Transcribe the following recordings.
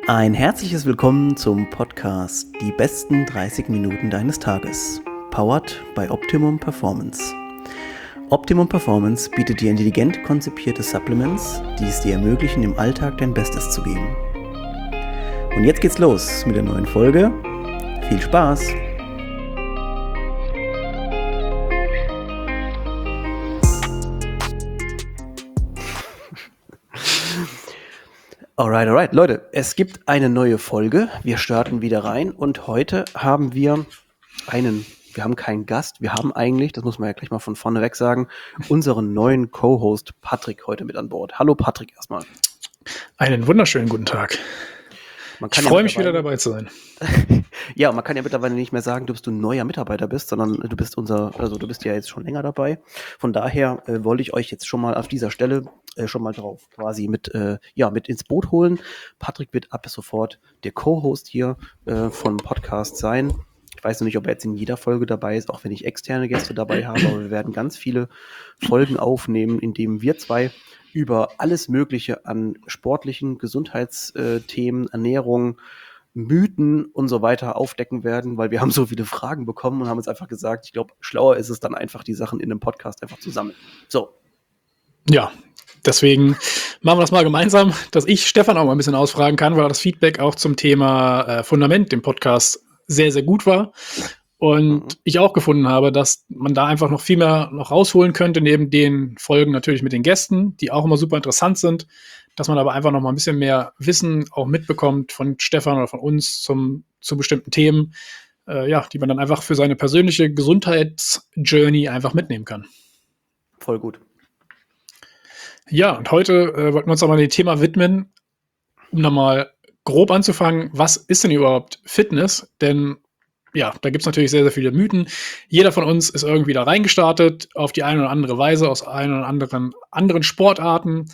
Ein herzliches Willkommen zum Podcast Die besten 30 Minuten deines Tages. Powered by Optimum Performance. Optimum Performance bietet dir intelligent konzipierte Supplements, die es dir ermöglichen, im Alltag dein Bestes zu geben. Und jetzt geht's los mit der neuen Folge. Viel Spaß! Alright, Leute, es gibt eine neue Folge. Wir starten wieder rein und heute haben wir haben keinen Gast, wir haben eigentlich, das muss man ja gleich mal von vorne weg sagen, unseren neuen Co-Host Patrick heute mit an Bord. Hallo Patrick erstmal. Einen wunderschönen guten Tag. Ich freue mich wieder dabei zu sein. Ja, man kann ja mittlerweile nicht mehr sagen, du neuer Mitarbeiter bist, sondern du bist du bist ja jetzt schon länger dabei. Von daher wollte ich euch jetzt schon mal auf dieser Stelle schon mal drauf quasi mit ins Boot holen. Patrick wird ab sofort der Co-Host hier vom Podcast sein. Ich weiß noch nicht, ob er jetzt in jeder Folge dabei ist, auch wenn ich externe Gäste dabei habe, aber wir werden ganz viele Folgen aufnehmen, in denen wir zwei über alles Mögliche an sportlichen Gesundheitsthemen, Ernährung, Mythen und so weiter aufdecken werden, weil wir haben so viele Fragen bekommen und haben uns einfach gesagt, ich glaube, schlauer ist es dann einfach, die Sachen in einem Podcast einfach zu sammeln. So. Ja, deswegen machen wir das mal gemeinsam, dass ich Stefan auch mal ein bisschen ausfragen kann, weil das Feedback auch zum Thema Fundament, dem Podcast, sehr, sehr gut war. Und ich auch gefunden habe, dass man da einfach noch viel mehr noch rausholen könnte, neben den Folgen natürlich mit den Gästen, die auch immer super interessant sind, dass man aber einfach noch mal ein bisschen mehr Wissen auch mitbekommt von Stefan oder von uns zu bestimmten Themen, die man dann einfach für seine persönliche Gesundheitsjourney einfach mitnehmen kann. Voll gut. Ja, und heute wollten wir uns aber dem Thema widmen, um nochmal grob anzufangen, was ist denn überhaupt Fitness? Denn ja, da gibt es natürlich sehr, sehr viele Mythen. Jeder von uns ist irgendwie da reingestartet, auf die eine oder andere Weise, aus ein oder anderen Sportarten.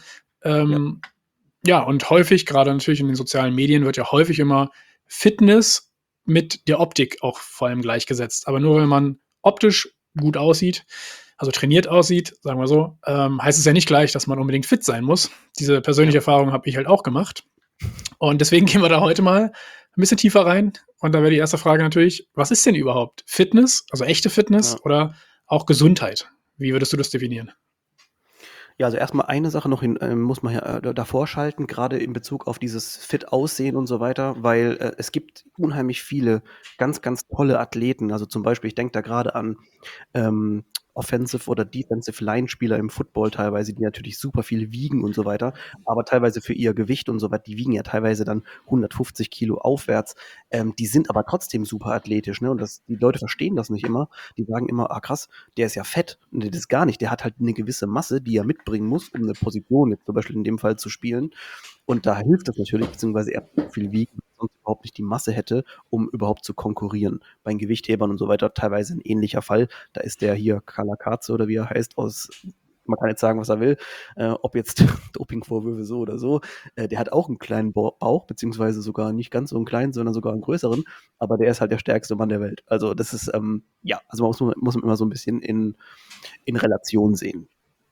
Und häufig, gerade natürlich in den sozialen Medien, wird ja häufig immer Fitness mit der Optik auch vor allem gleichgesetzt. Aber nur wenn man optisch gut aussieht, also trainiert aussieht, sagen wir so, heißt es ja nicht gleich, dass man unbedingt fit sein muss. Diese persönliche Erfahrung habe ich halt auch gemacht. Und deswegen gehen wir da heute mal ein bisschen tiefer rein. Und da wäre die erste Frage natürlich, was ist denn überhaupt Fitness, also echte Fitness oder auch Gesundheit? Wie würdest du das definieren? Ja, also erstmal eine Sache noch muss man ja davor schalten, gerade in Bezug auf dieses Fit-Aussehen und so weiter, weil es gibt unheimlich viele ganz, ganz tolle Athleten. Also zum Beispiel, ich denke da gerade an Offensive oder Defensive Line-Spieler im Football teilweise, die natürlich super viel wiegen und so weiter, aber teilweise für ihr Gewicht und so weiter, die wiegen ja teilweise dann 150 Kilo aufwärts. Die sind aber trotzdem super athletisch, ne? Und die Leute verstehen das nicht immer. Die sagen immer, krass, der ist ja fett. Und das ist gar nicht. Der hat halt eine gewisse Masse, die er mitbringen muss, um eine Position jetzt zum Beispiel in dem Fall zu spielen. Und da hilft das natürlich, beziehungsweise er so viel wiegt, sonst überhaupt nicht die Masse hätte, um überhaupt zu konkurrieren. Bei den Gewichthebern und so weiter teilweise ein ähnlicher Fall. Da ist der hier Kalakaze oder wie er heißt, man kann jetzt sagen, was er will, ob jetzt Dopingvorwürfe so oder so. Der hat auch einen kleinen Bauch, beziehungsweise sogar nicht ganz so einen kleinen, sondern sogar einen größeren, aber der ist halt der stärkste Mann der Welt. Also das ist, also muss man immer so ein bisschen in Relation sehen.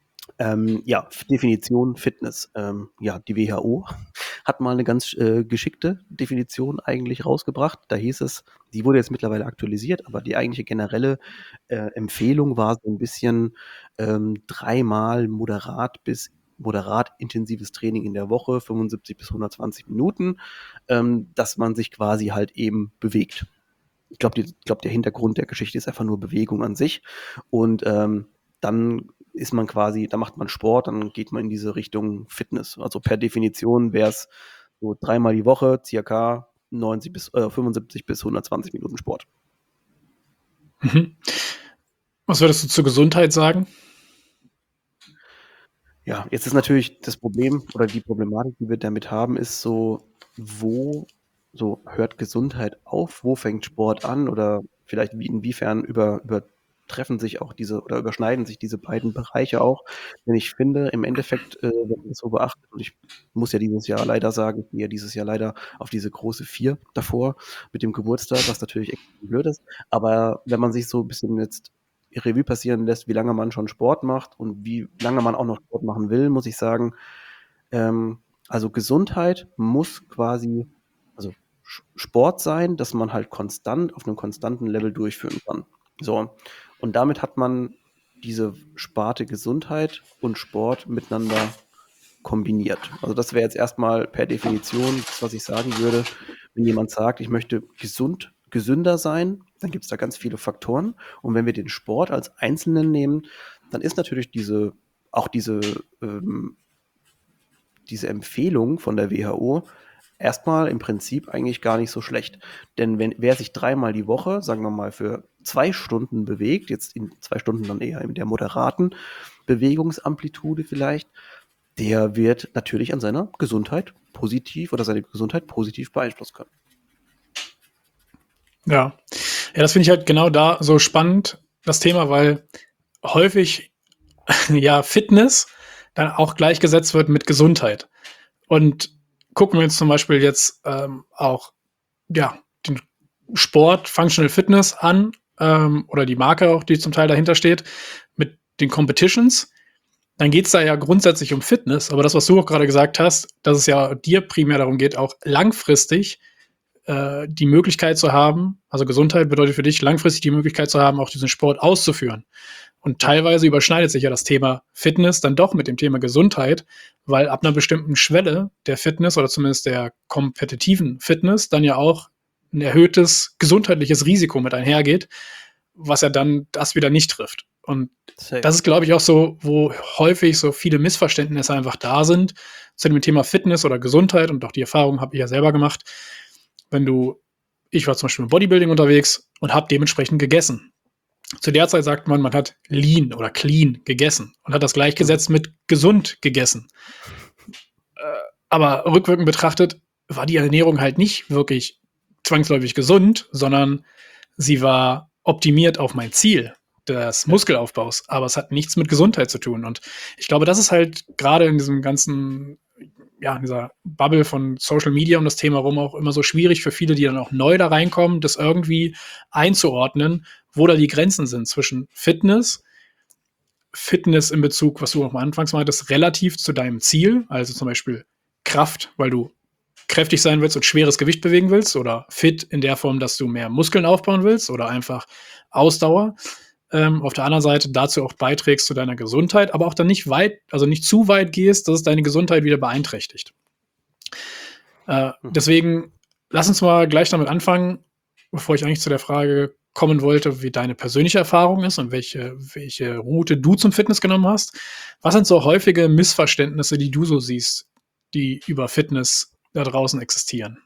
Definition Fitness. Die WHO hat mal eine ganz geschickte Definition eigentlich rausgebracht. Da hieß es, die wurde jetzt mittlerweile aktualisiert, aber die eigentliche generelle Empfehlung war so ein bisschen 3-mal moderat intensives Training in der Woche, 75 bis 120 Minuten, dass man sich quasi halt eben bewegt. Ich glaube, der Hintergrund der Geschichte ist einfach nur Bewegung an sich. Und dann ist man quasi, da macht man Sport, dann geht man in diese Richtung Fitness. Also per Definition wäre es so 3-mal die Woche, circa 75 bis 120 Minuten Sport. Was würdest du zur Gesundheit sagen? Ja, jetzt ist natürlich das Problem oder die Problematik, die wir damit haben, ist so, hört Gesundheit auf? Wo fängt Sport an? Oder vielleicht inwiefern überschneiden sich diese beiden Bereiche auch? Denn ich finde, im Endeffekt, wenn man das so beachtet, und ich muss ja dieses Jahr leider sagen, ich gehe ja dieses Jahr leider auf diese große 4 davor mit dem Geburtstag, was natürlich echt blöd ist. Aber wenn man sich so ein bisschen jetzt Revue passieren lässt, wie lange man schon Sport macht und wie lange man auch noch Sport machen will, muss ich sagen, also Gesundheit muss quasi Sport sein, dass man halt konstant auf einem konstanten Level durchführen kann. So. Und damit hat man diese Sparte Gesundheit und Sport miteinander kombiniert. Also das wäre jetzt erstmal per Definition das, was ich sagen würde. Wenn jemand sagt, ich möchte gesünder sein, dann gibt es da ganz viele Faktoren. Und wenn wir den Sport als Einzelnen nehmen, dann ist natürlich diese Empfehlung von der WHO erstmal im Prinzip eigentlich gar nicht so schlecht. Denn wer sich 3-mal die Woche, sagen wir mal, für 2 Stunden bewegt, jetzt in 2 Stunden dann eher in der moderaten Bewegungsamplitude vielleicht, der wird natürlich an seiner Gesundheit positiv beeinflussen können. Ja, das finde ich halt genau da so spannend, das Thema, weil häufig ja Fitness dann auch gleichgesetzt wird mit Gesundheit. Und gucken wir uns zum Beispiel jetzt auch ja, den Sport Functional Fitness an oder die Marke auch, die zum Teil dahinter steht, mit den Competitions, dann geht es da ja grundsätzlich um Fitness. Aber das, was du auch gerade gesagt hast, dass es ja dir primär darum geht, auch langfristig die Möglichkeit zu haben, also Gesundheit bedeutet für dich langfristig die Möglichkeit zu haben, auch diesen Sport auszuführen. Und teilweise überschneidet sich ja das Thema Fitness dann doch mit dem Thema Gesundheit, weil ab einer bestimmten Schwelle der Fitness oder zumindest der kompetitiven Fitness dann ja auch ein erhöhtes gesundheitliches Risiko mit einhergeht, was ja dann das wieder nicht trifft. Und das ist, glaube ich, auch so, wo häufig so viele Missverständnisse einfach da sind zu dem Thema Fitness oder Gesundheit. Und auch die Erfahrung habe ich ja selber gemacht. Ich war zum Beispiel im Bodybuilding unterwegs und habe dementsprechend gegessen. Zu der Zeit sagt man hat lean oder clean gegessen und hat das gleichgesetzt mit gesund gegessen. Aber rückwirkend betrachtet war die Ernährung halt nicht wirklich zwangsläufig gesund, sondern sie war optimiert auf mein Ziel des Muskelaufbaus. Aber es hat nichts mit Gesundheit zu tun. Und ich glaube, das ist halt gerade in diesem ganzen, ja, in dieser Bubble von Social Media um das Thema rum auch immer so schwierig für viele, die dann auch neu da reinkommen, das irgendwie einzuordnen, wo da die Grenzen sind zwischen Fitness in Bezug, was du auch mal anfangs meintest, relativ zu deinem Ziel, also zum Beispiel Kraft, weil du kräftig sein willst und schweres Gewicht bewegen willst, oder fit in der Form, dass du mehr Muskeln aufbauen willst, oder einfach Ausdauer. Auf der anderen Seite dazu auch beiträgst zu deiner Gesundheit, aber auch dann nicht zu weit gehst, dass es deine Gesundheit wieder beeinträchtigt. Deswegen lass uns mal gleich damit anfangen, bevor ich eigentlich zu der Frage kommen wollte, wie deine persönliche Erfahrung ist und welche Route du zum Fitness genommen hast. Was sind so häufige Missverständnisse, die du so siehst, die über Fitness da draußen existieren?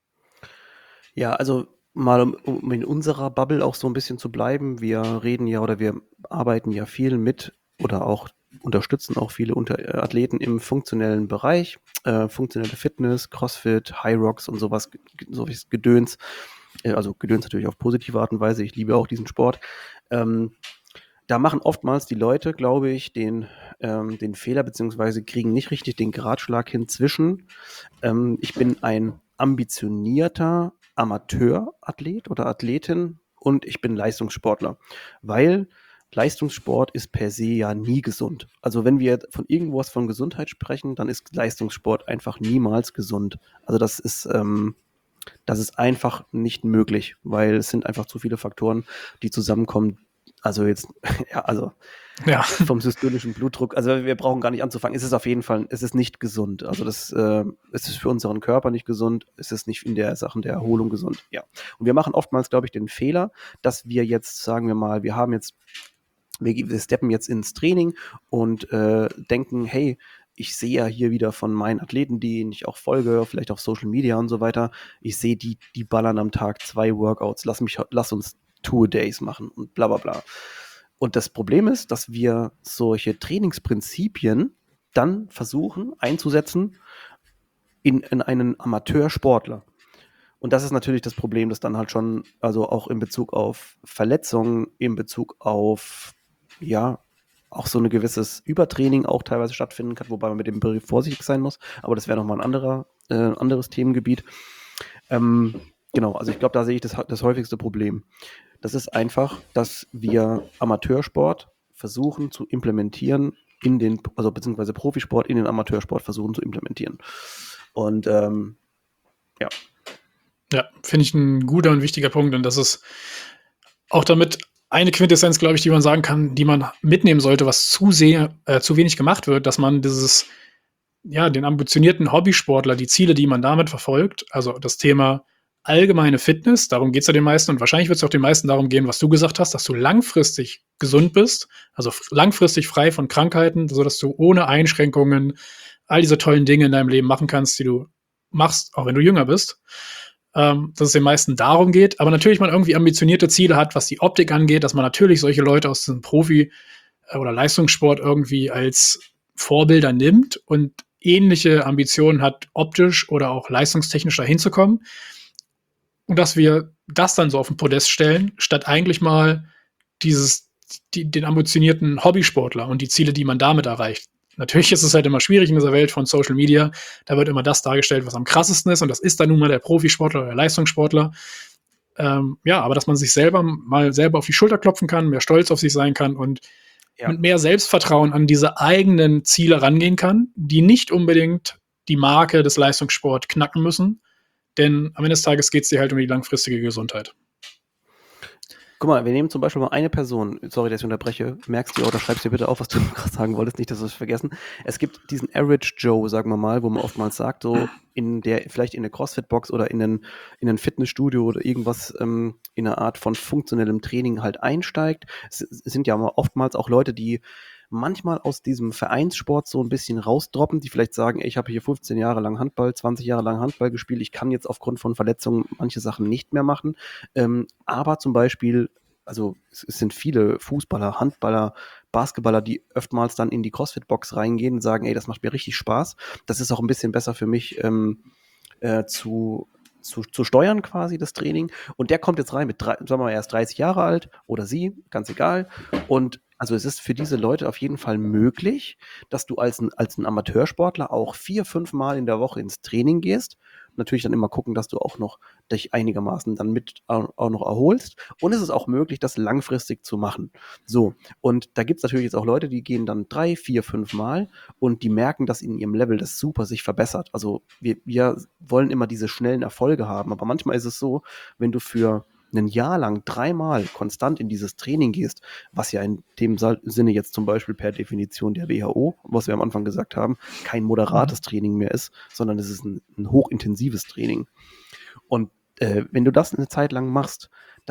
Ja, also mal um in unserer Bubble auch so ein bisschen zu bleiben. Wir arbeiten ja viel mit oder auch unterstützen auch viele Athleten im funktionellen Bereich, funktionelle Fitness, CrossFit, High Rocks und sowas Gedöns. Also Gedöns natürlich auf positive Art und Weise. Ich liebe auch diesen Sport. Da machen oftmals die Leute, glaube ich, den Fehler, beziehungsweise kriegen nicht richtig den Gradschlag hin zwischen ich bin ein ambitionierter Amateurathlet oder Athletin und ich bin Leistungssportler, weil Leistungssport ist per se ja nie gesund. Also wenn wir von irgendwas von Gesundheit sprechen, dann ist Leistungssport einfach niemals gesund. Also das ist einfach nicht möglich, weil es sind einfach zu viele Faktoren, die zusammenkommen. Also jetzt, Ja. vom systolischen Blutdruck, also wir brauchen gar nicht anzufangen. Es ist nicht gesund. Also es ist für unseren Körper nicht gesund. Es ist nicht in der Sachen der Erholung gesund. Ja. Und wir machen oftmals, glaube ich, den Fehler, dass wir jetzt, sagen wir mal, wir steppen jetzt ins Training und denken, hey, ich sehe ja hier wieder von meinen Athleten, denen ich auch folge, vielleicht auf Social Media und so weiter, ich sehe, die ballern am Tag 2 Workouts, lass uns Two-A-Days machen und bla bla bla. Und das Problem ist, dass wir solche Trainingsprinzipien dann versuchen einzusetzen in einen Amateursportler. Und das ist natürlich das Problem, das dann halt schon, also auch in Bezug auf Verletzungen, in Bezug auf, ja, auch so ein gewisses Übertraining auch teilweise stattfinden kann, wobei man mit dem Begriff vorsichtig sein muss. Aber das wäre nochmal ein anderes Themengebiet. Genau, also ich glaube, da sehe ich das häufigste Problem. Das ist einfach, dass wir Amateursport versuchen zu implementieren beziehungsweise Profisport in den Amateursport versuchen zu implementieren. Und ja. Ja, finde ich ein guter und wichtiger Punkt, und das ist auch damit eine Quintessenz, glaube ich, die man sagen kann, die man mitnehmen sollte, was zu wenig gemacht wird, dass man den ambitionierten Hobbysportler, die Ziele, die man damit verfolgt, also das Thema allgemeine Fitness, darum geht es ja den meisten, und wahrscheinlich wird es auch den meisten darum gehen, was du gesagt hast, dass du langfristig gesund bist, also langfristig frei von Krankheiten, sodass du ohne Einschränkungen all diese tollen Dinge in deinem Leben machen kannst, die du machst, auch wenn du jünger bist. Dass es den meisten darum geht, aber natürlich man irgendwie ambitionierte Ziele hat, was die Optik angeht, dass man natürlich solche Leute aus dem Profi- oder Leistungssport irgendwie als Vorbilder nimmt und ähnliche Ambitionen hat, optisch oder auch leistungstechnisch dahin zu kommen. Und dass wir das dann so auf den Podest stellen, statt eigentlich mal den ambitionierten Hobbysportler und die Ziele, die man damit erreicht. Natürlich ist es halt immer schwierig in dieser Welt von Social Media. Da wird immer das dargestellt, was am krassesten ist. Und das ist dann nun mal der Profisportler oder der Leistungssportler. Aber dass man sich selber auf die Schulter klopfen kann, mehr stolz auf sich sein kann und Ja. mit mehr Selbstvertrauen an diese eigenen Ziele rangehen kann, die nicht unbedingt die Marke des Leistungssports knacken müssen. Denn am Ende des Tages geht es dir halt um die langfristige Gesundheit. Guck mal, wir nehmen zum Beispiel mal eine Person, sorry, dass ich unterbreche, merkst du oder schreibst dir bitte auf, was du gerade sagen wolltest, nicht, dass wir es vergessen. Es gibt diesen Average Joe, sagen wir mal, wo man oftmals sagt, so vielleicht in eine CrossFit-Box oder in ein Fitnessstudio oder irgendwas in einer Art von funktionellem Training halt einsteigt. Es sind ja oftmals auch Leute, die manchmal aus diesem Vereinssport so ein bisschen rausdroppen, die vielleicht sagen, ey, ich habe hier 15 Jahre lang Handball, 20 Jahre lang Handball gespielt, ich kann jetzt aufgrund von Verletzungen manche Sachen nicht mehr machen. Aber zum Beispiel, also es sind viele Fußballer, Handballer, Basketballer, die oftmals dann in die CrossFit-Box reingehen und sagen, ey, das macht mir richtig Spaß. Das ist auch ein bisschen besser für mich zu steuern quasi, das Training. Und der kommt jetzt rein mit, sagen wir mal, erst 30 Jahre alt oder sie, ganz egal. Und also es ist für diese Leute auf jeden Fall möglich, dass du als ein Amateursportler auch 4, 5 Mal in der Woche ins Training gehst. Natürlich dann immer gucken, dass du auch noch dich einigermaßen dann mit auch noch erholst. Und es ist auch möglich, das langfristig zu machen. So, und da gibt es natürlich jetzt auch Leute, die gehen dann 3, 4, 5 Mal und die merken, dass in ihrem Level das super sich verbessert. Also wir wollen immer diese schnellen Erfolge haben, aber manchmal ist es so, wenn du für ein Jahr lang 3 Mal konstant in dieses Training gehst, was ja in dem Sinne jetzt zum Beispiel per Definition der WHO, was wir am Anfang gesagt haben, kein moderates Training mehr ist, sondern es ist ein hochintensives Training. Und wenn du das eine Zeit lang machst,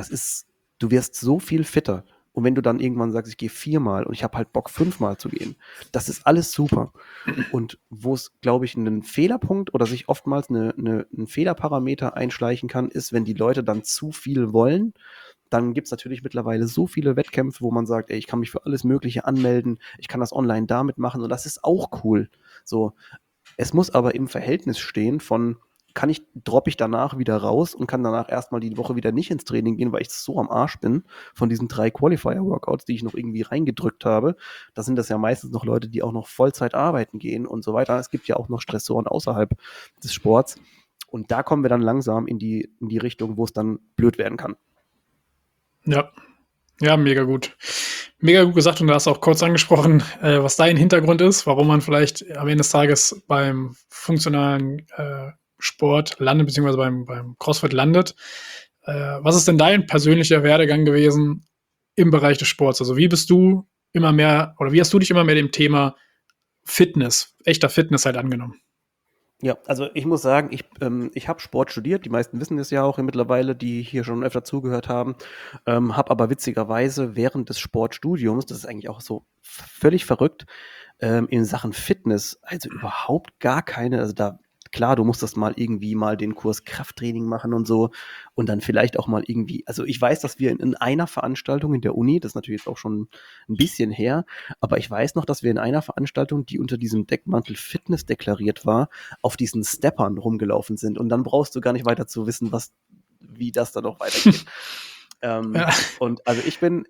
du wirst so viel fitter. Und wenn du dann irgendwann sagst, ich gehe 4 Mal und ich habe halt Bock 5 Mal zu gehen, das ist alles super. Und wo es, glaube ich, einen Fehlerpunkt oder sich oftmals ein Fehlerparameter einschleichen kann, ist, wenn die Leute dann zu viel wollen. Dann gibt es natürlich mittlerweile so viele Wettkämpfe, wo man sagt, ey, ich kann mich für alles Mögliche anmelden, ich kann das online damit machen und das ist auch cool. So, es muss aber im Verhältnis stehen von, droppe ich danach wieder raus und kann danach erstmal die Woche wieder nicht ins Training gehen, weil ich so am Arsch bin von diesen 3 Qualifier-Workouts, die ich noch irgendwie reingedrückt habe. Da sind das ja meistens noch Leute, die auch noch Vollzeit arbeiten gehen und so weiter. Es gibt ja auch noch Stressoren außerhalb des Sports. Und da kommen wir dann langsam in die Richtung, wo es dann blöd werden kann. Ja, ja, mega gut. Mega gut gesagt, und du hast auch kurz angesprochen, was dein Hintergrund ist, warum man vielleicht am Ende des Tages beim funktionalen Sport landet, beziehungsweise beim CrossFit landet. Was ist denn dein persönlicher Werdegang gewesen im Bereich des Sports? Also wie hast du dich immer mehr dem Thema Fitness, echter Fitness halt angenommen? Ja, also ich muss sagen, ich habe Sport studiert, die meisten wissen das ja auch mittlerweile, die hier schon öfter zugehört haben, habe aber witzigerweise während des Sportstudiums, das ist eigentlich auch so völlig verrückt, in Sachen Fitness, also überhaupt gar keine, also da, klar, du musst das mal irgendwie mal den Kurs Krafttraining machen und so und dann vielleicht auch mal irgendwie, also ich weiß, dass wir in einer Veranstaltung in der Uni, das ist natürlich jetzt auch schon ein bisschen her, aber ich weiß noch, dass wir in einer Veranstaltung, die unter diesem Deckmantel Fitness deklariert war, auf diesen Steppern rumgelaufen sind. Und dann brauchst du gar nicht weiter zu wissen, wie das dann noch weitergeht. Ja. Und also ich bin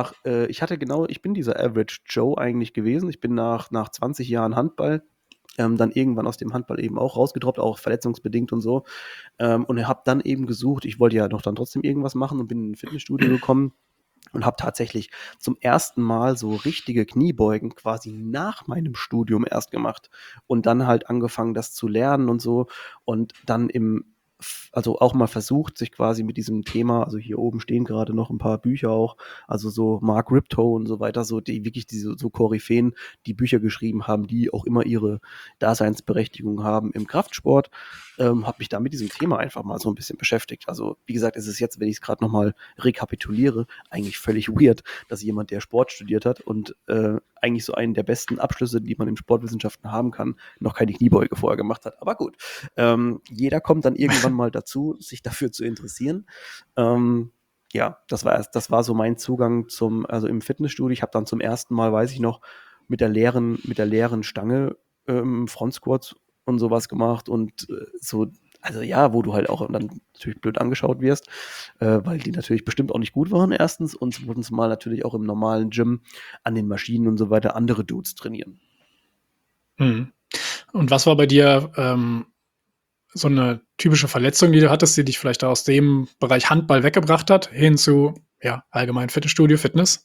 dieser Average Joe eigentlich gewesen. Ich bin nach 20 Jahren Handball dann irgendwann aus dem Handball eben auch rausgedroppt, auch verletzungsbedingt und so. Und habe dann eben gesucht, ich wollte ja noch dann trotzdem irgendwas machen und bin in ein Fitnessstudio gekommen und habe tatsächlich zum ersten Mal so richtige Kniebeugen quasi nach meinem Studium erst gemacht und dann halt angefangen, das zu lernen und so. Und dann also auch mal versucht, sich quasi mit diesem Thema, also hier oben stehen gerade noch ein paar Bücher auch, also so Mark Riptow und so weiter, so die wirklich diese so Koryphäen, die Bücher geschrieben haben, die auch immer ihre Daseinsberechtigung haben im Kraftsport, habe mich da mit diesem Thema einfach mal so ein bisschen beschäftigt. Also wie gesagt, ist es jetzt, wenn ich es gerade nochmal rekapituliere, eigentlich völlig weird, dass jemand, der Sport studiert hat und eigentlich so einen der besten Abschlüsse, die man in Sportwissenschaften haben kann, noch keine Kniebeuge vorher gemacht hat. Aber gut, jeder kommt dann irgendwann mal dazu, sich dafür zu interessieren. Ja, das war so mein Zugang also im Fitnessstudio. Ich habe dann zum ersten Mal, weiß ich noch, mit der leeren Stange Front Squats und sowas gemacht und so, also ja, wo du halt auch dann natürlich blöd angeschaut wirst, weil die natürlich bestimmt auch nicht gut waren, erstens, und zweitens mal natürlich auch im normalen Gym an den Maschinen und so weiter andere Dudes trainieren. Mhm. Und was war bei dir so eine typische Verletzung, die du hattest, die dich vielleicht aus dem Bereich Handball weggebracht hat, hin zu allgemein Fitnessstudio, Fitness?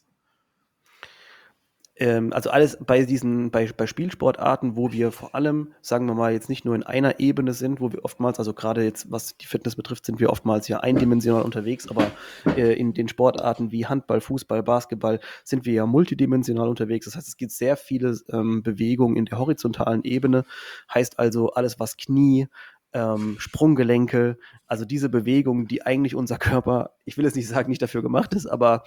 Also alles bei Spielsportarten, wo wir vor allem, sagen wir mal, jetzt nicht nur in einer Ebene sind, wo wir oftmals, also gerade jetzt, was die Fitness betrifft, sind wir oftmals ja eindimensional unterwegs, aber in den Sportarten wie Handball, Fußball, Basketball sind wir ja multidimensional unterwegs. Das heißt, es gibt sehr viele Bewegungen in der horizontalen Ebene, heißt also alles, was Knie, Sprunggelenke, also diese Bewegungen, die eigentlich unser Körper, ich will jetzt nicht sagen, nicht dafür gemacht ist, aber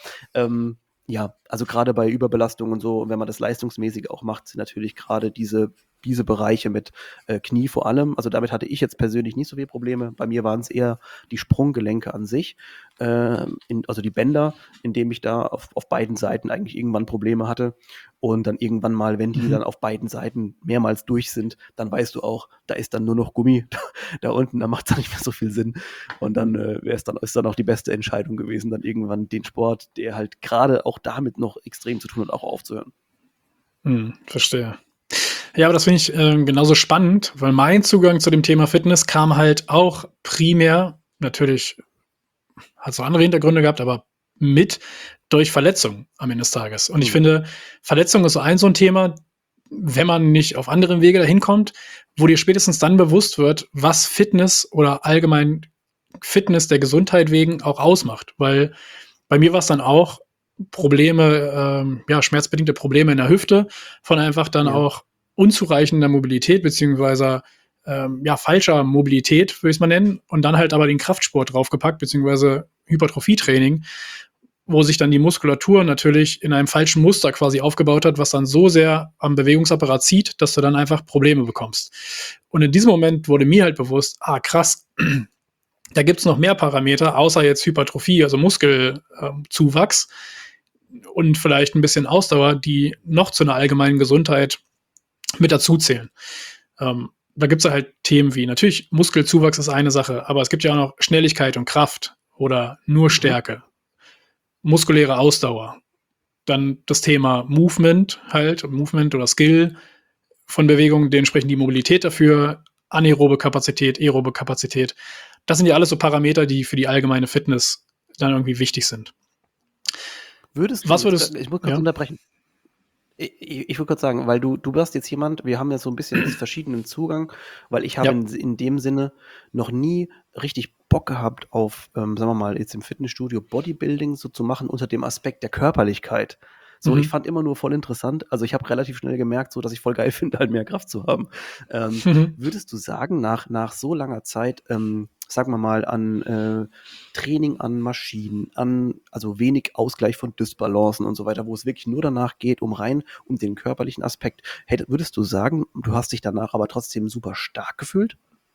ja, also gerade bei Überbelastung und so, wenn man das leistungsmäßig auch macht, sind natürlich gerade diese Bereiche mit Knie vor allem. Also damit hatte ich jetzt persönlich nicht so viele Probleme. Bei mir waren es eher die Sprunggelenke an sich, also die Bänder, indem ich da auf beiden Seiten eigentlich irgendwann Probleme hatte. Und dann irgendwann mal, wenn die dann auf beiden Seiten mehrmals durch sind, dann weißt du auch, da ist dann nur noch Gummi da unten, da macht es dann nicht mehr so viel Sinn. Und dann ist dann auch die beste Entscheidung gewesen, dann irgendwann den Sport, der halt gerade auch damit noch extrem zu tun hat, auch aufzuhören. Verstehe. Ja, aber das finde ich genauso spannend, weil mein Zugang zu dem Thema Fitness kam halt auch primär, natürlich hat es auch andere Hintergründe gehabt, aber mit durch Verletzungen am Ende des Tages. Und ich finde, Verletzung ist so ein Thema, wenn man nicht auf anderem Wege dahin kommt, wo dir spätestens dann bewusst wird, was Fitness oder allgemein Fitness der Gesundheit wegen auch ausmacht. Weil bei mir war es dann auch Probleme, schmerzbedingte Probleme in der Hüfte, von einfach dann auch unzureichender Mobilität, beziehungsweise falscher Mobilität, würde ich es mal nennen, und dann halt aber den Kraftsport draufgepackt, beziehungsweise Hypertrophietraining, wo sich dann die Muskulatur natürlich in einem falschen Muster quasi aufgebaut hat, was dann so sehr am Bewegungsapparat zieht, dass du dann einfach Probleme bekommst. Und in diesem Moment wurde mir halt bewusst, krass, da gibt es noch mehr Parameter, außer jetzt Hypertrophie, also Muskelzuwachs und vielleicht ein bisschen Ausdauer, die noch zu einer allgemeinen Gesundheit mit dazuzählen. Da gibt es halt Themen wie, natürlich Muskelzuwachs ist eine Sache, aber es gibt ja auch noch Schnelligkeit und Kraft oder nur Stärke, muskuläre Ausdauer, dann das Thema Movement oder Skill von Bewegungen, dementsprechend die Mobilität dafür, anaerobe Kapazität, aerobe Kapazität. Das sind ja alles so Parameter, die für die allgemeine Fitness dann irgendwie wichtig sind. Ich muss kurz unterbrechen. Ich würde kurz sagen, weil du bist jetzt jemand, wir haben ja so ein bisschen verschiedenen Zugang, weil ich habe in dem Sinne noch nie richtig Bock gehabt auf, sagen wir mal, jetzt im Fitnessstudio Bodybuilding so zu machen unter dem Aspekt der Körperlichkeit. So, ich fand immer nur voll interessant, also ich habe relativ schnell gemerkt, so dass ich voll geil finde, halt mehr Kraft zu haben. Würdest du sagen, nach so langer Zeit, sagen wir mal, an Training an Maschinen, also wenig Ausgleich von Dysbalancen und so weiter, wo es wirklich nur danach geht, um den körperlichen Aspekt, würdest du sagen, du hast dich danach aber trotzdem super stark gefühlt?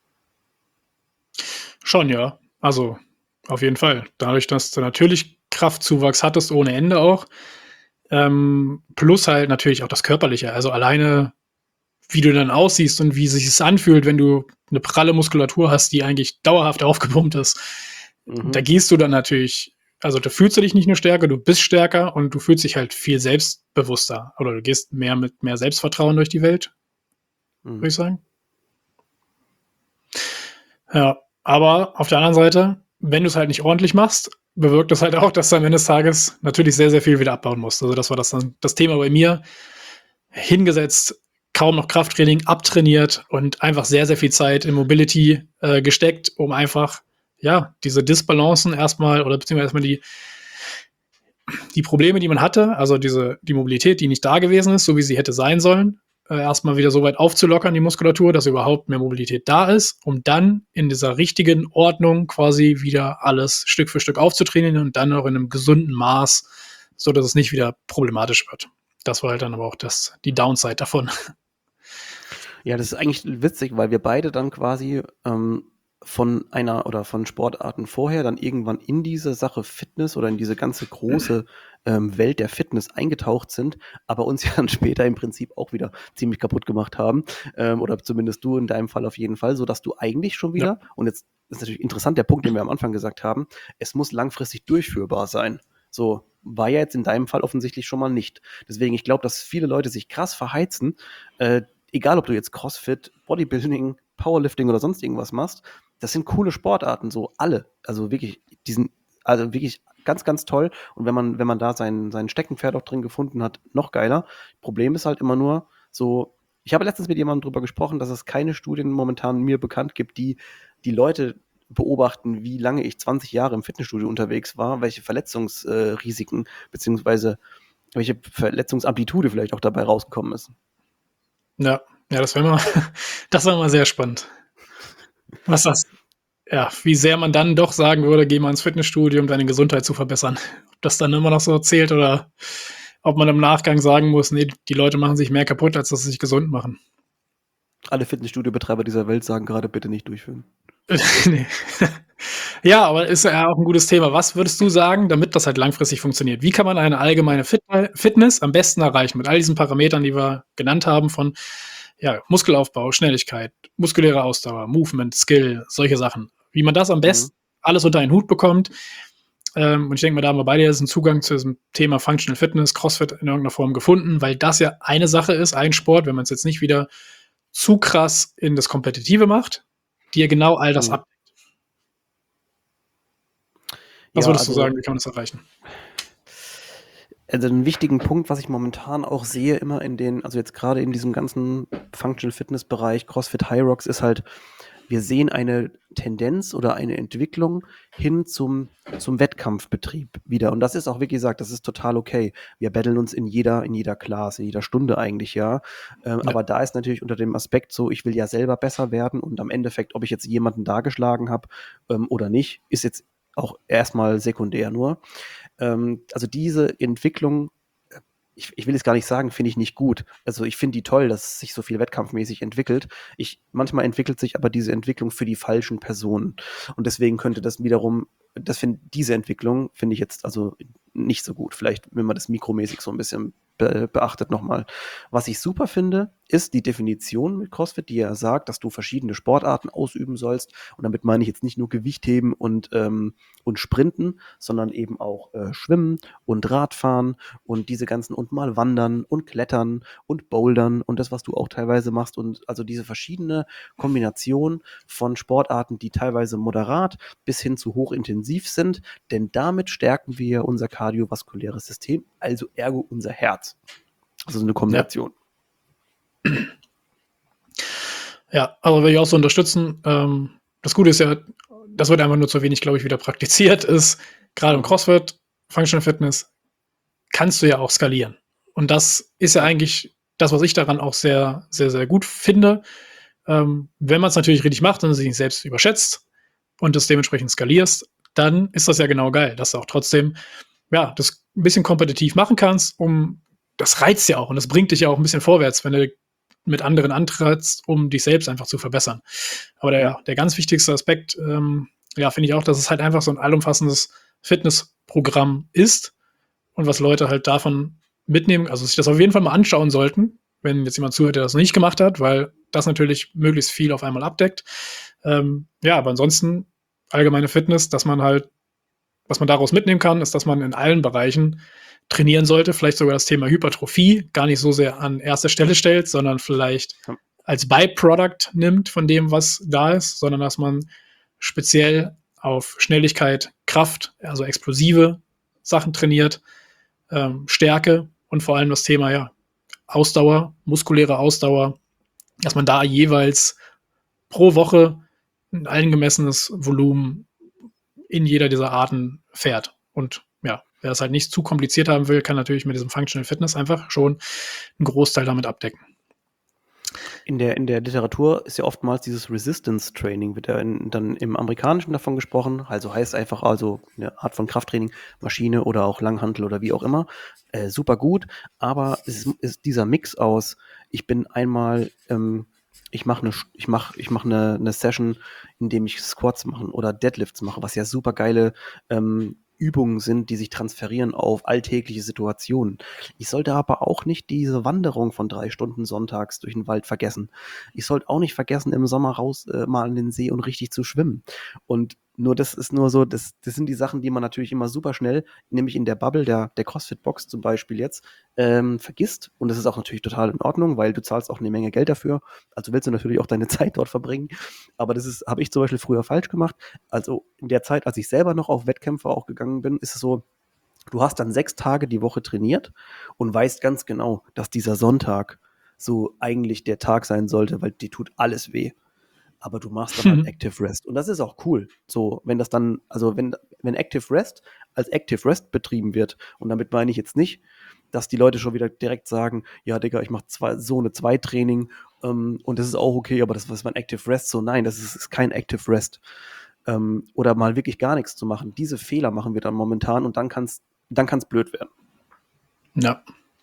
Schon, ja. Also auf jeden Fall. Dadurch, dass du natürlich Kraftzuwachs hattest ohne Ende auch, plus halt natürlich auch das Körperliche. Also alleine, wie du dann aussiehst und wie sich es anfühlt, wenn du eine pralle Muskulatur hast, die eigentlich dauerhaft aufgepumpt ist. Da gehst du dann natürlich, also da fühlst du dich nicht nur stärker, du bist stärker und du fühlst dich halt viel selbstbewusster. Oder du gehst mit mehr Selbstvertrauen durch die Welt, würde ich sagen. Ja, aber auf der anderen Seite, wenn du es halt nicht ordentlich machst, bewirkt das halt auch, dass du am Ende des Tages natürlich sehr, sehr viel wieder abbauen musst. Also das war das Thema bei mir. Hingesetzt, kaum noch Krafttraining abtrainiert und einfach sehr, sehr viel Zeit in Mobility gesteckt, um einfach, ja, diese Disbalancen erstmal oder beziehungsweise erstmal die Probleme, die man hatte, also die Mobilität, die nicht da gewesen ist, so wie sie hätte sein sollen, erstmal wieder so weit aufzulockern, die Muskulatur, dass überhaupt mehr Mobilität da ist, um dann in dieser richtigen Ordnung quasi wieder alles Stück für Stück aufzutrainieren und dann auch in einem gesunden Maß, so dass es nicht wieder problematisch wird. Das war halt dann aber auch die Downside davon. Ja, das ist eigentlich witzig, weil wir beide dann quasi von einer oder von Sportarten vorher dann irgendwann in diese Sache Fitness oder in diese ganze große Welt der Fitness eingetaucht sind, aber uns ja dann später im Prinzip auch wieder ziemlich kaputt gemacht haben. Oder zumindest du in deinem Fall auf jeden Fall, sodass du eigentlich schon wieder, und jetzt ist natürlich interessant der Punkt, den wir am Anfang gesagt haben, es muss langfristig durchführbar sein. So, war ja jetzt in deinem Fall offensichtlich schon mal nicht. Deswegen, ich glaube, dass viele Leute sich krass verheizen, egal ob du jetzt CrossFit, Bodybuilding, Powerlifting oder sonst irgendwas machst, das sind coole Sportarten, so alle. Also wirklich, also wirklich ganz, ganz toll. Und wenn man da sein Steckenpferd auch drin gefunden hat, noch geiler. Problem ist halt immer nur so, ich habe letztens mit jemandem drüber gesprochen, dass es keine Studien momentan mir bekannt gibt, die Leute beobachten, wie lange ich 20 Jahre im Fitnessstudio unterwegs war, welche Verletzungsrisiken beziehungsweise welche Verletzungsamplitude vielleicht auch dabei rausgekommen ist. Ja, das wäre mal sehr spannend. Wie sehr man dann doch sagen würde, geh mal ins Fitnessstudio, um deine Gesundheit zu verbessern. Ob das dann immer noch so zählt oder ob man im Nachgang sagen muss, nee, die Leute machen sich mehr kaputt, als dass sie sich gesund machen. Alle Fitnessstudio-Betreiber dieser Welt sagen gerade, bitte nicht durchführen. Nee. Ja, aber ist ja auch ein gutes Thema. Was würdest du sagen, damit das halt langfristig funktioniert? Wie kann man eine allgemeine Fitness am besten erreichen mit all diesen Parametern, die wir genannt haben von Muskelaufbau, Schnelligkeit, muskuläre Ausdauer, Movement, Skill, solche Sachen. Wie man das am besten alles unter einen Hut bekommt. Und ich denke mal, da haben wir beide jetzt einen Zugang zu diesem Thema Functional Fitness, CrossFit in irgendeiner Form gefunden, weil das ja eine Sache ist, ein Sport, wenn man es jetzt nicht wieder zu krass in das Kompetitive macht, die ja genau all das abdeckt. Was würdest du sagen, wie kann man das erreichen? Also einen wichtigen Punkt, was ich momentan auch sehe, immer also jetzt gerade in diesem ganzen Functional Fitness Bereich, CrossFit High Rocks, ist halt, wir sehen eine Tendenz oder eine Entwicklung hin zum Wettkampfbetrieb wieder. Und das ist auch, wie gesagt, das ist total okay. Wir battlen uns in jeder Class, in jeder Stunde eigentlich, ja. Aber da ist natürlich unter dem Aspekt so, ich will ja selber besser werden und am Endeffekt, ob ich jetzt jemanden dargeschlagen habe oder nicht, ist jetzt auch erstmal sekundär nur. Also diese Entwicklung, ich will es gar nicht sagen, finde ich nicht gut. Also ich finde die toll, dass es sich so viel wettkampfmäßig entwickelt. Manchmal entwickelt sich aber diese Entwicklung für die falschen Personen. Und deswegen könnte das wiederum, diese Entwicklung finde ich jetzt also nicht so gut. Vielleicht, wenn man das mikromäßig so ein bisschen beachtet nochmal. Was ich super finde, ist die Definition mit CrossFit, die ja sagt, dass du verschiedene Sportarten ausüben sollst. Und damit meine ich jetzt nicht nur Gewichtheben und Sprinten, sondern eben auch Schwimmen und Radfahren und diese ganzen und mal Wandern und Klettern und Bouldern und das, was du auch teilweise machst. Und also diese verschiedene Kombination von Sportarten, die teilweise moderat bis hin zu hochintensiv sind, denn damit stärken wir unser kardiovaskuläres System, also ergo unser Herz. Also eine Kombination. Ja, aber will ich auch so unterstützen. Das Gute ist ja, das wird einfach nur zu wenig, glaube ich, wieder praktiziert, ist gerade im CrossFit, Functional Fitness, kannst du ja auch skalieren. Und das ist ja eigentlich das, was ich daran auch sehr, sehr, sehr gut finde. Wenn man es natürlich richtig macht und sich nicht selbst überschätzt und das dementsprechend skalierst, dann ist das ja genau geil, dass du auch trotzdem das ein bisschen kompetitiv machen kannst, das reizt ja auch und das bringt dich ja auch ein bisschen vorwärts, wenn du mit anderen antrittst, um dich selbst einfach zu verbessern. Aber der ganz wichtigste Aspekt, finde ich auch, dass es halt einfach so ein allumfassendes Fitnessprogramm ist und was Leute halt davon mitnehmen, also sich das auf jeden Fall mal anschauen sollten, wenn jetzt jemand zuhört, der das nicht gemacht hat, weil das natürlich möglichst viel auf einmal abdeckt. Aber ansonsten allgemeine Fitness, dass man halt, was man daraus mitnehmen kann, ist, dass man in allen Bereichen trainieren sollte, vielleicht sogar das Thema Hypertrophie gar nicht so sehr an erste Stelle stellt, sondern vielleicht als Byproduct nimmt von dem, was da ist, sondern dass man speziell auf Schnelligkeit, Kraft, also explosive Sachen trainiert, Stärke und vor allem das Thema Ausdauer, muskuläre Ausdauer, dass man da jeweils pro Woche ein angemessenes Volumen in jeder dieser Arten fährt. Und ja, wer es halt nicht zu kompliziert haben will, kann natürlich mit diesem Functional Fitness einfach schon einen Großteil damit abdecken. In der Literatur ist ja oftmals dieses Resistance Training, wird ja dann im Amerikanischen davon gesprochen, also heißt einfach eine Art von Krafttraining, Maschine oder auch Langhantel oder wie auch immer, super gut, aber es ist dieser Mix aus, ich bin einmal, ich mache eine Session, in dem ich Squats mache oder Deadlifts mache, was ja super geile Übungen sind, die sich transferieren auf alltägliche Situationen. Ich sollte aber auch nicht diese Wanderung von 3 Stunden sonntags durch den Wald vergessen. Ich sollte auch nicht vergessen, im Sommer raus mal in den See und richtig zu schwimmen. Und das sind die Sachen, die man natürlich immer super schnell, nämlich in der Bubble der CrossFit-Box zum Beispiel jetzt, vergisst. Und das ist auch natürlich total in Ordnung, weil du zahlst auch eine Menge Geld dafür. Also willst du natürlich auch deine Zeit dort verbringen. Aber habe ich zum Beispiel früher falsch gemacht. Also in der Zeit, als ich selber noch auf Wettkämpfe auch gegangen bin, ist es so, du hast dann 6 Tage die Woche trainiert und weißt ganz genau, dass dieser Sonntag so eigentlich der Tag sein sollte, weil dir tut alles weh. Aber du machst dann halt Active Rest. Und das ist auch cool. So, wenn das dann, also wenn Active Rest als Active Rest betrieben wird, und damit meine ich jetzt nicht, dass die Leute schon wieder direkt sagen, ja, Digga, ich mache so eine 2-Training und das ist auch okay, aber das ist mein Active Rest. So, nein, das ist kein Active Rest. Oder mal wirklich gar nichts zu machen. Diese Fehler machen wir dann momentan und dann kann's blöd werden. Ja.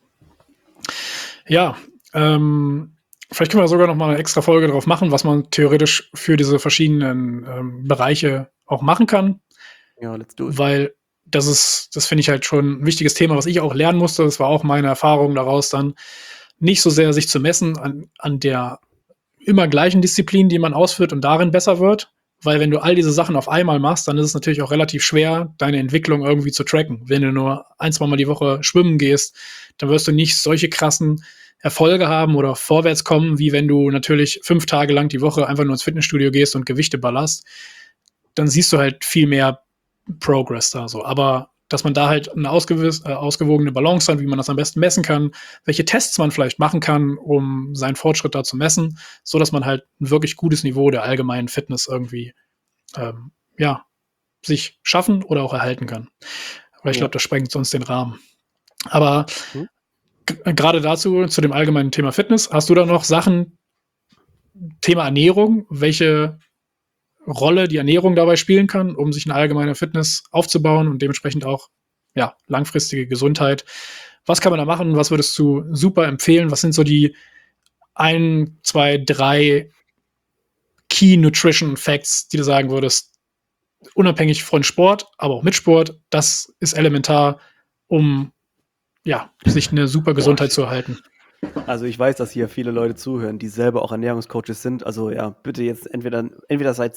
Ja, vielleicht können wir sogar noch mal eine extra Folge drauf machen, was man theoretisch für diese verschiedenen Bereiche auch machen kann. Ja, let's do it. Weil das finde ich halt schon ein wichtiges Thema, was ich auch lernen musste. Das war auch meine Erfahrung daraus dann, nicht so sehr sich zu messen an der immer gleichen Disziplin, die man ausführt und darin besser wird. Weil wenn du all diese Sachen auf einmal machst, dann ist es natürlich auch relativ schwer, deine Entwicklung irgendwie zu tracken. Wenn du nur 1-2 Mal die Woche schwimmen gehst, dann wirst du nicht solche krassen Erfolge haben oder vorwärts kommen, wie wenn du natürlich 5 Tage lang die Woche einfach nur ins Fitnessstudio gehst und Gewichte ballerst. Dann siehst du halt viel mehr Progress da so. Aber dass man da halt eine ausgewogene Balance hat, wie man das am besten messen kann, welche Tests man vielleicht machen kann, um seinen Fortschritt da zu messen, so dass man halt ein wirklich gutes Niveau der allgemeinen Fitness irgendwie sich schaffen oder auch erhalten kann. Aber ich glaube, das sprengt sonst den Rahmen. Aber gerade dazu, zu dem allgemeinen Thema Fitness, hast du da noch Sachen, Thema Ernährung, welche Rolle die Ernährung dabei spielen kann, um sich eine allgemeine Fitness aufzubauen und dementsprechend auch langfristige Gesundheit. Was kann man da machen? Was würdest du super empfehlen? Was sind so die 1, 2, 3 Key Nutrition Facts, die du sagen würdest, unabhängig von Sport, aber auch mit Sport, das ist elementar, um sich eine super Gesundheit zu erhalten? Also ich weiß, dass hier viele Leute zuhören, die selber auch Ernährungscoaches sind. Also ja, bitte jetzt entweder seid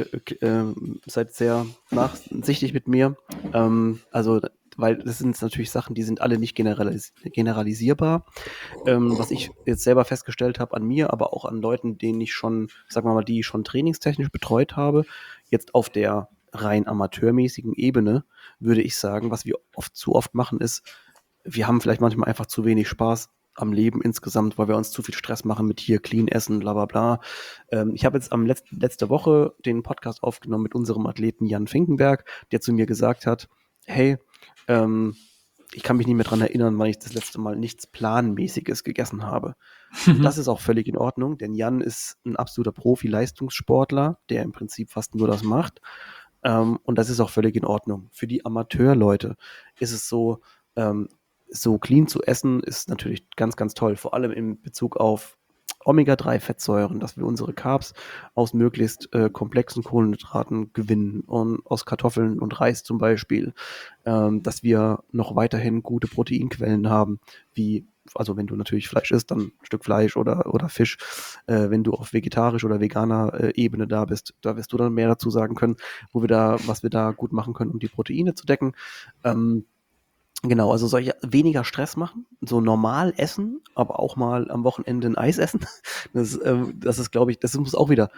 sehr nachsichtig mit mir. Weil das sind natürlich Sachen, die sind alle nicht generalisierbar. Was ich jetzt selber festgestellt habe an mir, aber auch an Leuten, denen ich schon, sagen wir mal, die ich schon trainingstechnisch betreut habe, jetzt auf der rein amateurmäßigen Ebene, würde ich sagen, was wir zu oft machen, ist, wir haben vielleicht manchmal einfach zu wenig Spaß am Leben insgesamt, weil wir uns zu viel Stress machen mit hier clean essen, bla bla bla. Ich habe jetzt letzte Woche den Podcast aufgenommen mit unserem Athleten Jan Finkenberg, der zu mir gesagt hat, hey, ich kann mich nicht mehr dran erinnern, wann ich das letzte Mal nichts Planmäßiges gegessen habe. Und das ist auch völlig in Ordnung, denn Jan ist ein absoluter Profi-Leistungssportler, der im Prinzip fast nur das macht. Und das ist auch völlig in Ordnung. Für die Amateurleute ist es so, so clean zu essen ist natürlich ganz, ganz toll, vor allem in Bezug auf Omega-3-Fettsäuren, dass wir unsere Carbs aus möglichst komplexen Kohlenhydraten gewinnen und aus Kartoffeln und Reis zum Beispiel, dass wir noch weiterhin gute Proteinquellen haben, also wenn du natürlich Fleisch isst, dann ein Stück Fleisch oder Fisch. Wenn du auf vegetarisch oder veganer Ebene da bist, da wirst du dann mehr dazu sagen können, was wir da gut machen können, um die Proteine zu decken. Genau, also weniger Stress machen, so normal essen, aber auch mal am Wochenende ein Eis essen. Das ist, glaube ich, das muss auch wieder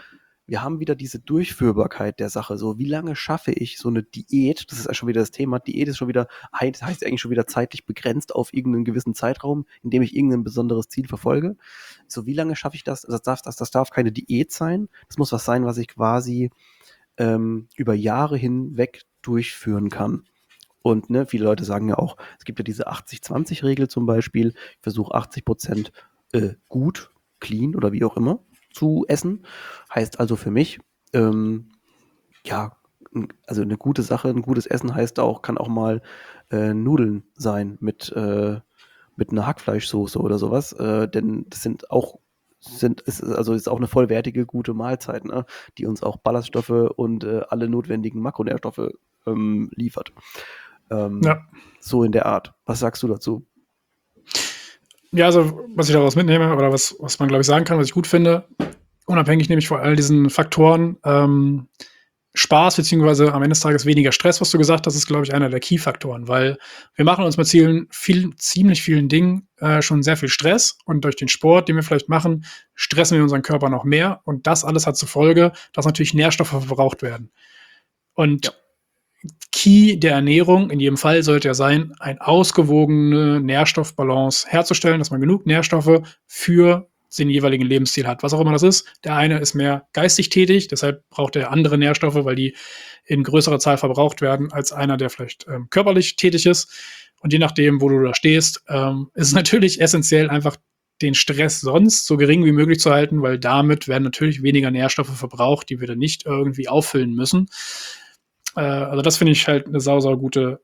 wir haben wieder diese Durchführbarkeit der Sache. So, wie lange schaffe ich so eine Diät? Das ist ja schon wieder das Thema. Diät ist schon wieder, das heißt eigentlich schon wieder zeitlich begrenzt auf irgendeinen gewissen Zeitraum, in dem ich irgendein besonderes Ziel verfolge. So, wie lange schaffe ich das? Das darf keine Diät sein. Das muss was sein, was ich quasi über Jahre hinweg durchführen kann. Und ne, viele Leute sagen ja auch, es gibt ja diese 80-20-Regel zum Beispiel. Ich versuche 80% gut, clean oder wie auch immer zu essen. Heißt also für mich, ja, also eine gute Sache, ein gutes Essen heißt auch, kann auch mal Nudeln sein mit einer Hackfleischsoße oder sowas. Denn das ist auch eine vollwertige, gute Mahlzeit, ne, die uns auch Ballaststoffe und alle notwendigen Makronährstoffe liefert. Ja. So in der Art. Was sagst du dazu? Ja, also was ich daraus mitnehme oder was man, glaube ich, sagen kann, was ich gut finde, unabhängig nämlich von all diesen Faktoren, Spaß beziehungsweise am Ende des Tages weniger Stress, was du gesagt hast, ist, glaube ich, einer der Key-Faktoren, weil wir machen uns mit ziemlich vielen Dingen schon sehr viel Stress und durch den Sport, den wir vielleicht machen, stressen wir unseren Körper noch mehr und das alles hat zur Folge, dass natürlich Nährstoffe verbraucht werden. Und Key der Ernährung in jedem Fall sollte ja sein, eine ausgewogene Nährstoffbalance herzustellen, dass man genug Nährstoffe für den jeweiligen Lebensstil hat, was auch immer das ist. Der eine ist mehr geistig tätig, deshalb braucht er andere Nährstoffe, weil die in größerer Zahl verbraucht werden, als einer, der vielleicht körperlich tätig ist. Und je nachdem, wo du da stehst, ist es natürlich essentiell, einfach den Stress sonst so gering wie möglich zu halten, weil damit werden natürlich weniger Nährstoffe verbraucht, die wir dann nicht irgendwie auffüllen müssen. Also das finde ich halt eine sau guter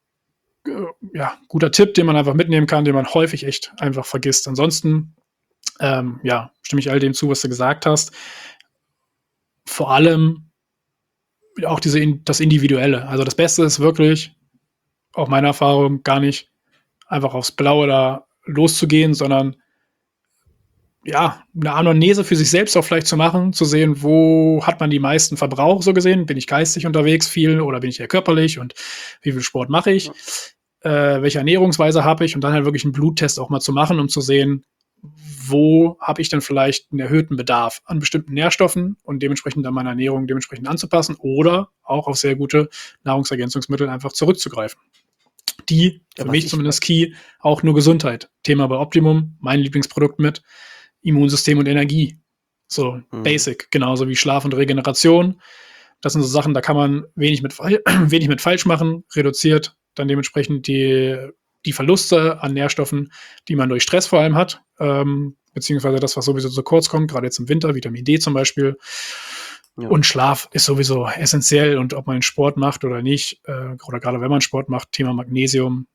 Tipp, den man einfach mitnehmen kann, den man häufig echt einfach vergisst. Ansonsten, stimme ich all dem zu, was du gesagt hast. Vor allem auch das Individuelle. Also das Beste ist wirklich, auch meine Erfahrung, gar nicht einfach aufs Blaue da loszugehen, sondern ja, eine Anamnese für sich selbst auch vielleicht zu machen, zu sehen, wo hat man die meisten Verbrauch so gesehen? Bin ich geistig unterwegs viel oder bin ich eher körperlich und wie viel Sport mache ich? Welche Ernährungsweise habe ich? Und dann halt wirklich einen Bluttest auch mal zu machen, um zu sehen, wo habe ich denn vielleicht einen erhöhten Bedarf an bestimmten Nährstoffen und dementsprechend dann meine Ernährung dementsprechend anzupassen oder auch auf sehr gute Nahrungsergänzungsmittel einfach zurückzugreifen. Die, für mich zumindest Key, auch nur Gesundheit. Thema bei Optimum, mein Lieblingsprodukt mit Immunsystem und Energie. So basic, genauso wie Schlaf und Regeneration. Das sind so Sachen, da kann man wenig mit falsch machen, reduziert dann dementsprechend die Verluste an Nährstoffen, die man durch Stress vor allem hat, beziehungsweise das, was sowieso zu kurz kommt, gerade jetzt im Winter, Vitamin D zum Beispiel. Ja. Und Schlaf ist sowieso essentiell und ob man Sport macht oder nicht, oder gerade wenn man Sport macht, Thema Magnesium,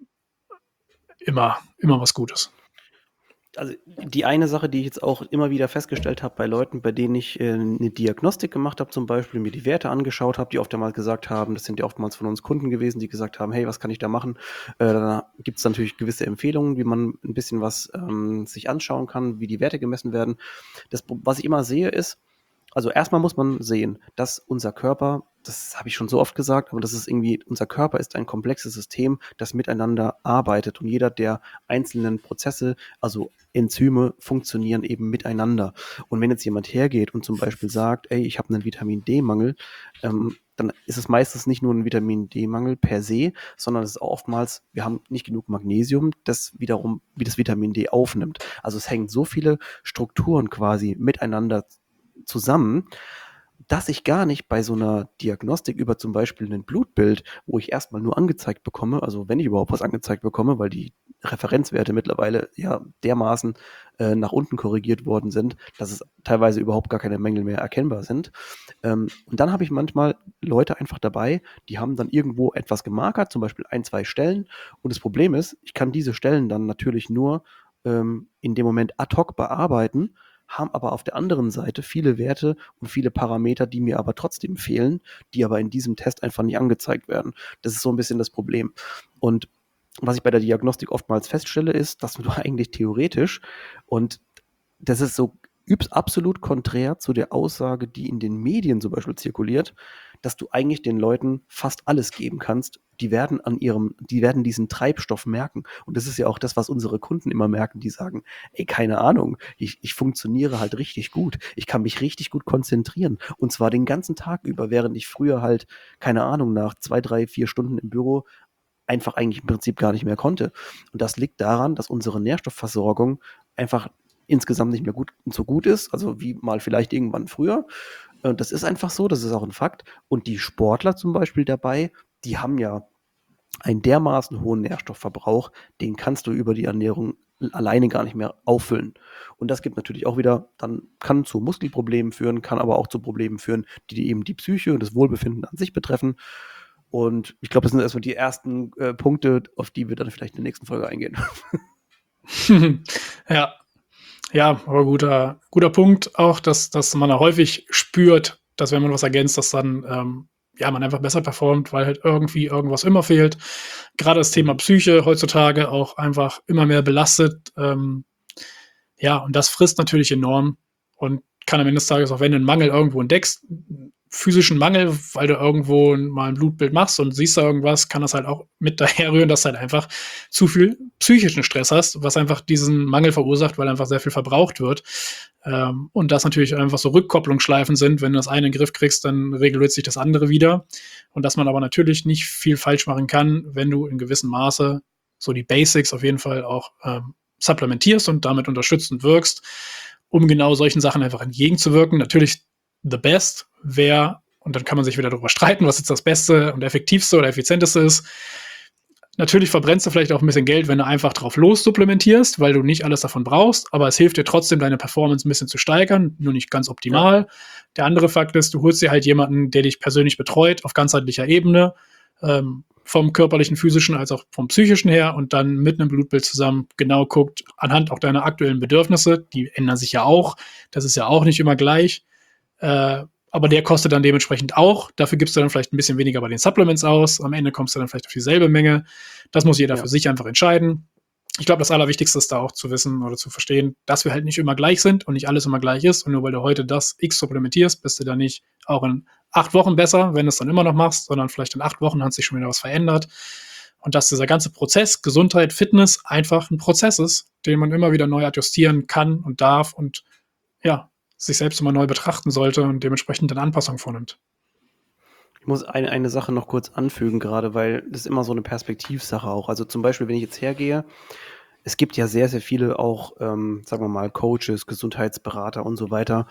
immer was Gutes. Also die eine Sache, die ich jetzt auch immer wieder festgestellt habe bei Leuten, bei denen ich eine Diagnostik gemacht habe zum Beispiel, mir die Werte angeschaut habe, die oftmals gesagt haben, das sind ja oftmals von uns Kunden gewesen, die gesagt haben, hey, was kann ich da machen? Da gibt es natürlich gewisse Empfehlungen, wie man ein bisschen was sich anschauen kann, wie die Werte gemessen werden. Das, was ich immer sehe, ist, also erstmal muss man sehen, dass unser Körper, das habe ich schon so oft gesagt, aber das ist irgendwie, unser Körper ist ein komplexes System, das miteinander arbeitet und jeder der einzelnen Prozesse, also Enzyme, funktionieren eben miteinander. Und wenn jetzt jemand hergeht und zum Beispiel sagt, ey, ich habe einen Vitamin-D-Mangel, dann ist es meistens nicht nur ein Vitamin-D-Mangel per se, sondern es ist auch oftmals, wir haben nicht genug Magnesium, das wiederum wie das Vitamin D aufnimmt. Also es hängen so viele Strukturen quasi miteinander zusammen, dass ich gar nicht bei so einer Diagnostik über zum Beispiel ein Blutbild, wo ich erstmal nur angezeigt bekomme, also wenn ich überhaupt was angezeigt bekomme, weil die Referenzwerte mittlerweile ja dermaßen nach unten korrigiert worden sind, dass es teilweise überhaupt gar keine Mängel mehr erkennbar sind. Und dann habe ich manchmal Leute einfach dabei, die haben dann irgendwo etwas gemarkert, zum Beispiel 1, 2 Stellen. Und das Problem ist, ich kann diese Stellen dann natürlich nur in dem Moment ad hoc bearbeiten, haben aber auf der anderen Seite viele Werte und viele Parameter, die mir aber trotzdem fehlen, die aber in diesem Test einfach nicht angezeigt werden. Das ist so ein bisschen das Problem. Und was ich bei der Diagnostik oftmals feststelle, ist, dass du eigentlich theoretisch, und das ist so absolut konträr zu der Aussage, die in den Medien zum Beispiel zirkuliert, dass du eigentlich den Leuten fast alles geben kannst, die werden diesen Treibstoff merken. Und das ist ja auch das, was unsere Kunden immer merken, die sagen, ey, keine Ahnung, ich funktioniere halt richtig gut. Ich kann mich richtig gut konzentrieren. Und zwar den ganzen Tag über, während ich früher halt, keine Ahnung, nach 2, 3, 4 Stunden im Büro einfach eigentlich im Prinzip gar nicht mehr konnte. Und das liegt daran, dass unsere Nährstoffversorgung einfach insgesamt nicht mehr so gut ist, also wie mal vielleicht irgendwann früher. Das ist einfach so, das ist auch ein Fakt. Und die Sportler zum Beispiel dabei, die haben ja einen dermaßen hohen Nährstoffverbrauch, den kannst du über die Ernährung alleine gar nicht mehr auffüllen. Und das gibt natürlich auch wieder, dann kann zu Muskelproblemen führen, kann aber auch zu Problemen führen, die eben die Psyche und das Wohlbefinden an sich betreffen. Und ich glaube, das sind erstmal die ersten Punkte, auf die wir dann vielleicht in der nächsten Folge eingehen. Ja. Ja, aber guter Punkt auch, dass man da häufig spürt, dass wenn man was ergänzt, dass dann man einfach besser performt, weil halt irgendwie irgendwas immer fehlt. Gerade das Thema Psyche heutzutage auch einfach immer mehr belastet. Und das frisst natürlich enorm und kann am Ende des Tages, auch wenn du einen Mangel irgendwo entdeckst, physischen Mangel, weil du irgendwo mal ein Blutbild machst und siehst da irgendwas, kann das halt auch mit daherrühren, dass du halt einfach zu viel psychischen Stress hast, was einfach diesen Mangel verursacht, weil einfach sehr viel verbraucht wird. Und das natürlich einfach so Rückkopplungsschleifen sind. Wenn du das eine in den Griff kriegst, dann reguliert sich das andere wieder. Und dass man aber natürlich nicht viel falsch machen kann, wenn du in gewissem Maße so die Basics auf jeden Fall auch supplementierst und damit unterstützend wirkst, um genau solchen Sachen einfach entgegenzuwirken. Natürlich the best wäre, und dann kann man sich wieder darüber streiten, was jetzt das Beste und Effektivste oder Effizienteste ist. Natürlich verbrennst du vielleicht auch ein bisschen Geld, wenn du einfach drauf los supplementierst, weil du nicht alles davon brauchst, aber es hilft dir trotzdem, deine Performance ein bisschen zu steigern, nur nicht ganz optimal. Ja. Der andere Fakt ist, du holst dir halt jemanden, der dich persönlich betreut, auf ganzheitlicher Ebene, vom körperlichen, physischen als auch vom psychischen her und dann mit einem Blutbild zusammen genau guckt, anhand auch deiner aktuellen Bedürfnisse, die ändern sich ja auch, das ist ja auch nicht immer gleich, aber der kostet dann dementsprechend auch. Dafür gibst du dann vielleicht ein bisschen weniger bei den Supplements aus. Am Ende kommst du dann vielleicht auf dieselbe Menge. Das muss jeder für sich einfach entscheiden. Ich glaube, das Allerwichtigste ist da auch zu wissen oder zu verstehen, dass wir halt nicht immer gleich sind und nicht alles immer gleich ist. Und nur weil du heute das X supplementierst, bist du dann nicht auch in 8 Wochen besser, wenn du es dann immer noch machst, sondern vielleicht in 8 Wochen hat sich schon wieder was verändert. Und dass dieser ganze Prozess, Gesundheit, Fitness, einfach ein Prozess ist, den man immer wieder neu adjustieren kann und darf und sich selbst immer neu betrachten sollte und dementsprechend eine Anpassung vornimmt. Ich muss eine Sache noch kurz anfügen gerade, weil das ist immer so eine Perspektivsache auch. Also zum Beispiel, wenn ich jetzt hergehe, es gibt ja sehr, sehr viele auch, sagen wir mal, Coaches, Gesundheitsberater und so weiter,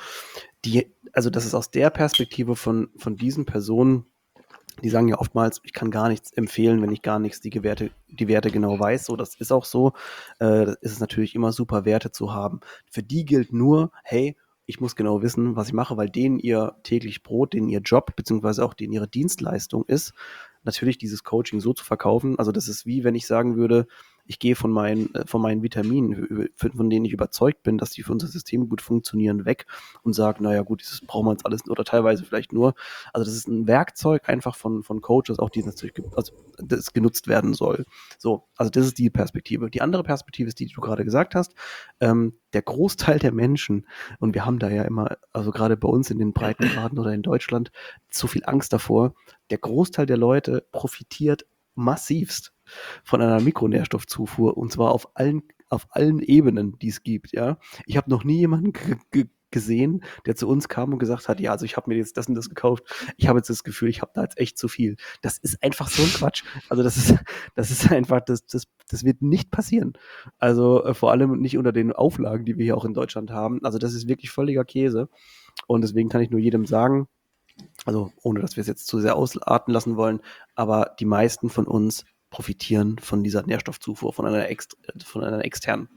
also das ist aus der Perspektive von diesen Personen, die sagen ja oftmals, ich kann gar nichts empfehlen, wenn ich gar nichts die Werte genau weiß. So, das ist auch so. Das ist es natürlich immer super, Werte zu haben. Für die gilt nur, hey, ich muss genau wissen, was ich mache, weil denen ihr täglich Brot, denen ihr Job, beziehungsweise auch denen ihre Dienstleistung ist, natürlich dieses Coaching so zu verkaufen. Also das ist wie, wenn ich sagen würde, ich gehe von meinen Vitaminen, von denen ich überzeugt bin, dass die für unser System gut funktionieren, weg und sage, naja gut, das brauchen wir jetzt alles oder teilweise vielleicht nur. Also das ist ein Werkzeug einfach von Coaches, auch die natürlich das genutzt werden soll. So, also das ist die Perspektive. Die andere Perspektive ist die du gerade gesagt hast. Der Großteil der Menschen, und wir haben da ja immer, also gerade bei uns in den Breitengraden oder in Deutschland, zu viel Angst davor, der Großteil der Leute profitiert massivst von einer Mikronährstoffzufuhr und zwar auf allen Ebenen, die es gibt. Ja, ich habe noch nie jemanden gesehen, der zu uns kam und gesagt hat, ja, also ich habe mir jetzt das und das gekauft. Ich habe jetzt das Gefühl, ich habe da jetzt echt zu viel. Das ist einfach so ein Quatsch. Also das ist einfach, das wird nicht passieren. Also vor allem nicht unter den Auflagen, die wir hier auch in Deutschland haben. Also das ist wirklich völliger Käse. Und deswegen kann ich nur jedem sagen, also ohne dass wir es jetzt zu sehr ausarten lassen wollen, aber die meisten von uns profitieren von dieser Nährstoffzufuhr, von einer externen.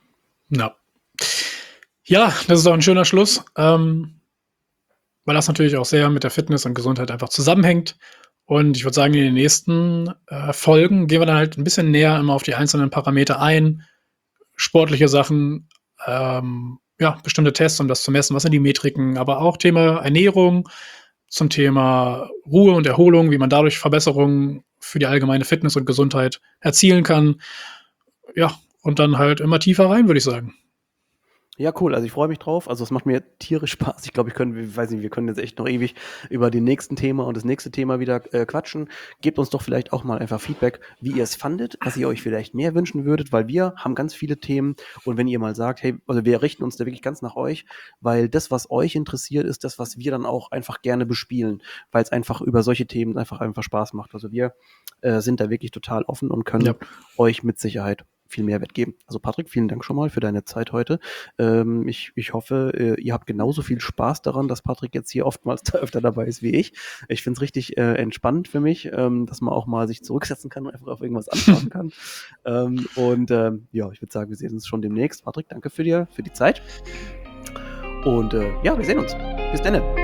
Ja, das ist auch ein schöner Schluss, weil das natürlich auch sehr mit der Fitness und Gesundheit einfach zusammenhängt. Und ich würde sagen, in den nächsten Folgen gehen wir dann halt ein bisschen näher immer auf die einzelnen Parameter ein, sportliche Sachen, bestimmte Tests, um das zu messen, was sind die Metriken, aber auch Thema Ernährung, zum Thema Ruhe und Erholung, wie man dadurch Verbesserungen für die allgemeine Fitness und Gesundheit erzielen kann. Ja, und dann halt immer tiefer rein, würde ich sagen. Ja, cool. Also ich freue mich drauf. Also es macht mir tierisch Spaß. Ich glaube, wir können jetzt echt noch ewig über den nächsten Thema und das nächste Thema wieder quatschen. Gebt uns doch vielleicht auch mal einfach Feedback, wie ihr es fandet, was ihr euch vielleicht mehr wünschen würdet, weil wir haben ganz viele Themen. Und wenn ihr mal sagt, hey, also wir richten uns da wirklich ganz nach euch, weil das, was euch interessiert, ist das, was wir dann auch einfach gerne bespielen, weil es einfach über solche Themen einfach Spaß macht. Also wir sind da wirklich total offen und können euch mit Sicherheit viel Mehrwert geben. Also Patrick, vielen Dank schon mal für deine Zeit heute. Ich hoffe, ihr habt genauso viel Spaß daran, dass Patrick jetzt hier oftmals öfter dabei ist wie ich. Ich finde es richtig entspannt für mich, dass man auch mal sich zurücksetzen kann und einfach auf irgendwas antworten kann. Ja, ich würde sagen, wir sehen uns schon demnächst. Patrick, danke für die Zeit. Und ja, wir sehen uns. Bis dann.